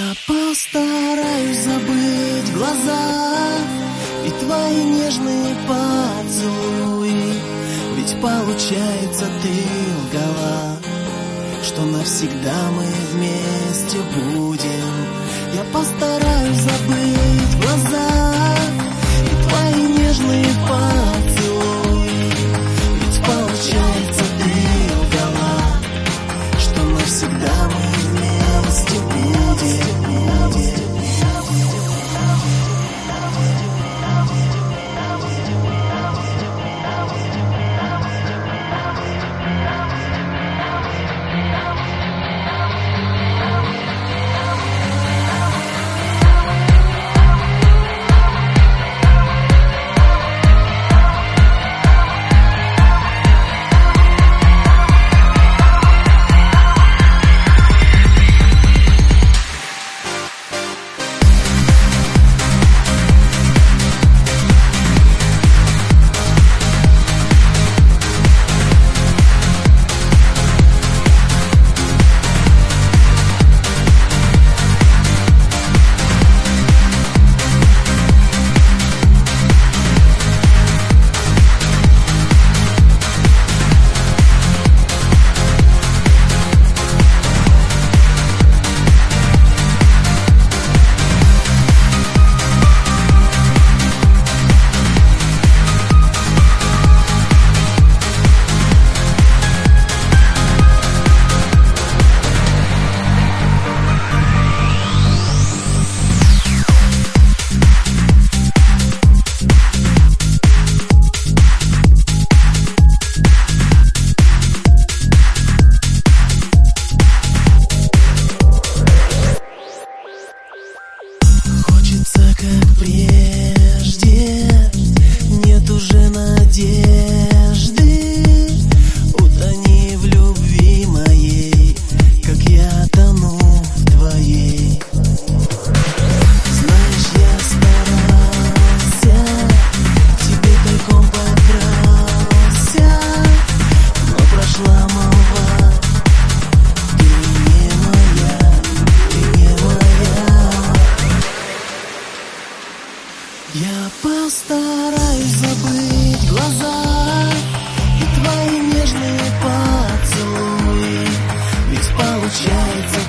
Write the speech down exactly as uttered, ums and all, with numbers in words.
Я постараюсь забыть глаза и твои нежные поцелуи, ведь получается ты лгала, что навсегда мы вместе будем. Я постараюсь забыть глаза и твои нежные поцелуи, ведь получается ты лгала, что навсегда мы вместе будем. Как прежде, нет уже надежды. Утони в любви моей, как я тону в твоей. Знаешь, я старался, к тебе тайком подкрался, но прошла молва. Ты не моя, ты не моя. Я постараюсь забыть глаза и твои нежные поцелуи, ведь получается